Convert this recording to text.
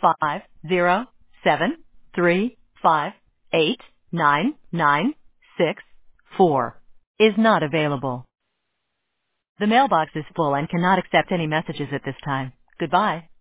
507-358-9964 is not available. The mailbox is full and cannot accept any messages at this time. Goodbye.